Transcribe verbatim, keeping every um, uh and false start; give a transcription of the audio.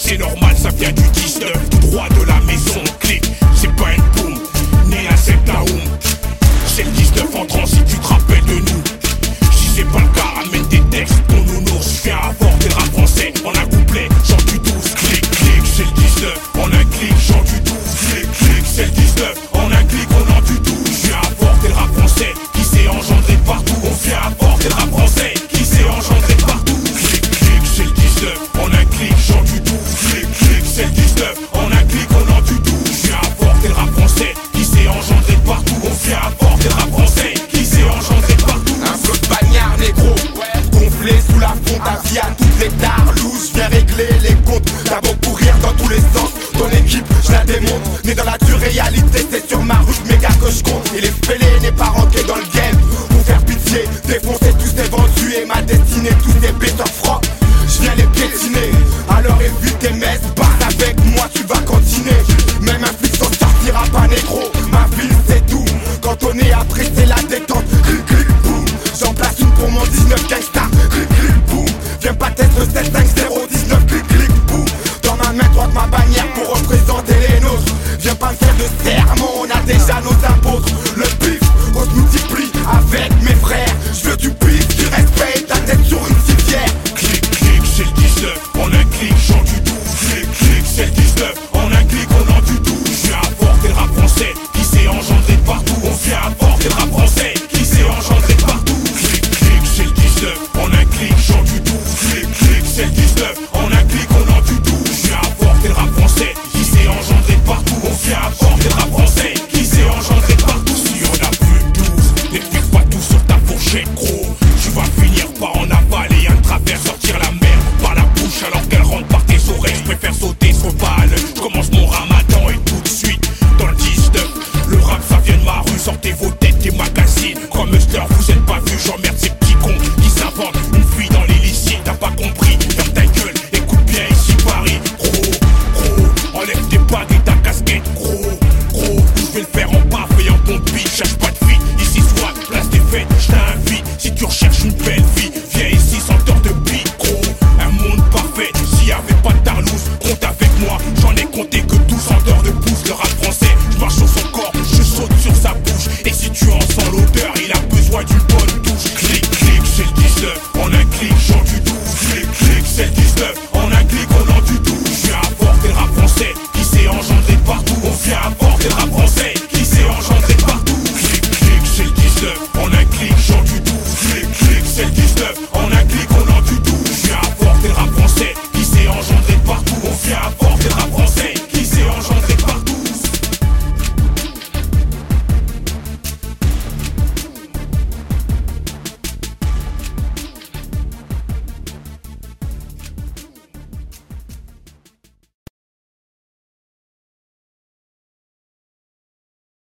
c'est normal, ça vient du dix-neuf, tout droit de la maison. Clic, c'est pas une boum, ni un septaoum. C'est le dix-neuf en transit, si tu te rappelles de nous. Si c'est pas le cas, ramène des textes, ton nounours. Viens avorter le rap français en un couplet, chant du douze. Clic, clic, c'est le dix-neuf, en un clic, chant du douze. Clic, clic, c'est le dix-neuf, en un clic, on en du douze. Viens avorter le rap français, qui s'est engendré partout. On vient avorter le rap français, qui s'est engendré partout. Clic, clic, c'est le dix-neuf, en un clic, chant du douze. Clic, clic, c'est le dix-neuf, en un clic, on en du douze. Viens avorter le rap français, qui s'est engendré partout. On vient avorter le rap français, qui s'est engendré partout. Un flot de bagnard négro, gonflé sous la fonte à vie à toutes les tarlouches. Viens régler les comptes, t'as beau courir dans tous les sens. Ton équipe, je la démonte, mais dans la dure réalité, c'est sur ma route méga que je compte. Il est fêlé, n'est pas rentré dans le game. Pour faire pitié, défoncer tous ces vendus et ma destinée, tous ces bêteurs froids. Je viens les piétiner, alors évite tes messes, passe avec moi, tu vas continuer. Même un flic s'en sortira pas négro, ma ville c'est tout. Quand on est après c'est la détente, clic clic boum. J'en place une pour mon dix-neuf gangsta, clic clic boum. Viens pas tester le sept cinq zéro dix-neuf, clic clic boum. Dans ma main droite ma bannière pour représenter les nôtres. Viens pas me faire de sermon, on a déjà nos apôtres. Le bif, on se multiplie avec mes frères. Je veux du bif, du respect, ta tête sur une civière. Clic, clic, c'est le dix-neuf, en un clic, chant du douze. Clic, clic, c'est le dix-neuf, en un clic, on en du douze. Je viens avorter le rap français, qui s'est engendré partout. On vient avorter le rap français, qui s'est engendré partout. Clic, clic, c'est le dix-neuf, en un clic, chant du douze. Clic, clic, c'est le dix-neuf, en un clic, on en du douze. Je viens avorter le rap français, qui s'est engendré partout. On vient avorter le rap français, qui s'est engendré partout. Si on a plus de douze, n'explique pas tout sur ta fourchette, gros. Tu vas finir par en avaler un travers, sortir la merde par la bouche alors qu'elle rentre par tes oreilles. Je préfère sauter sur balle, je commence mon ramadan et tout de suite dans le dix-neuf. Le rap ça vient de ma rue, sortez vos têtes des magazines. Comme Muster, vous êtes pas vus, j'emmerde ces petits cons qui s'inventent une fuite dans l'illicite. T'as pas compris, ferme ta gueule, écoute bien ici Paris. Gros, gros, enlève tes bagues et ta casquette. Gros, gros, je vais le faire en baf et en pompi. Cherche pas de fuite, ici soit place des fêtes, je t'invite. Si tu recherches une belle vie, viens ici sans tort de pique. Gros, un monde parfait, s'il y avait pas de tarlouse, compte avec moi, j'en ai compté